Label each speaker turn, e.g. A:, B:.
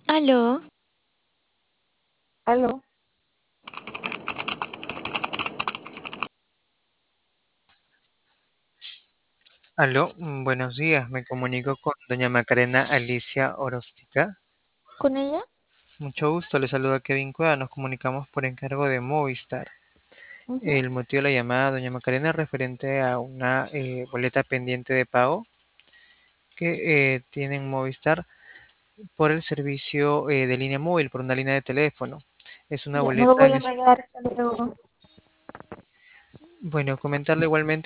A: Aló,
B: Aló,
C: Aló, buenos días. Me comunico con doña Macarena Alicia Oroztica.
B: ¿con ella?
C: Mucho gusto, le saluda Kevin Cueva. Nos comunicamos por encargo de Movistar.
B: Ujú.
C: El motivo de la llamada, doña Macarena, es referente a una boleta pendiente de pago que tienen Movistar por el servicio de línea móvil, por una línea de teléfono. Es una
B: Ya, no lo
C: boleta
B: voy
C: en...
B: a pagar, hasta luego.
C: Bueno, comentarle igualmente